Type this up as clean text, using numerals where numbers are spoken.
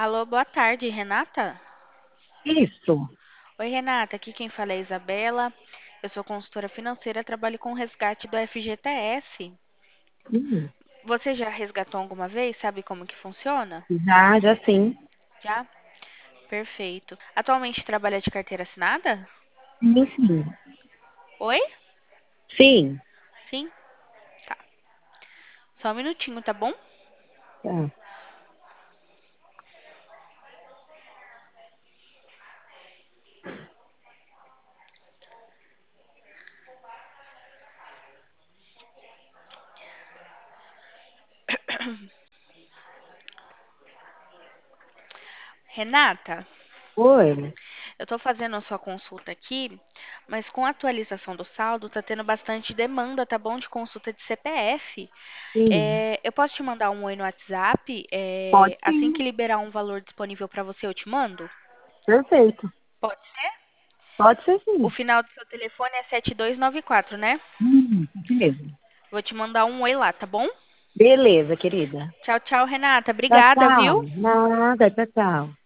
Alô, boa tarde, Renata? Isso. Oi, Renata, aqui quem fala é a Isabela. Eu sou consultora financeira, trabalho com resgate do FGTS. Hum, Você já resgatou alguma vez? Sabe como que funciona? já sim. Já? Perfeito. Atualmente trabalha de carteira assinada? Sim, sim. Oi? Sim. Sim? Tá. Só um minutinho, tá bom? Tá. Renata, Oi. eu tô fazendo a sua consulta aqui, mas com a atualização do saldo, tá tendo bastante demanda, tá bom? De consulta de CPF. Sim. Eu posso te mandar um oi no WhatsApp? Pode Assim que sim. liberar um valor disponível para você, eu te mando? Perfeito. Pode ser? Pode ser O sim. final do seu telefone é 7294, né? Isso mesmo. Vou te mandar um oi lá, tá bom? Beleza, querida. Tchau, tchau, Renata. Tchau, Obrigada, tchau. viu? Nada, tchau, tchau.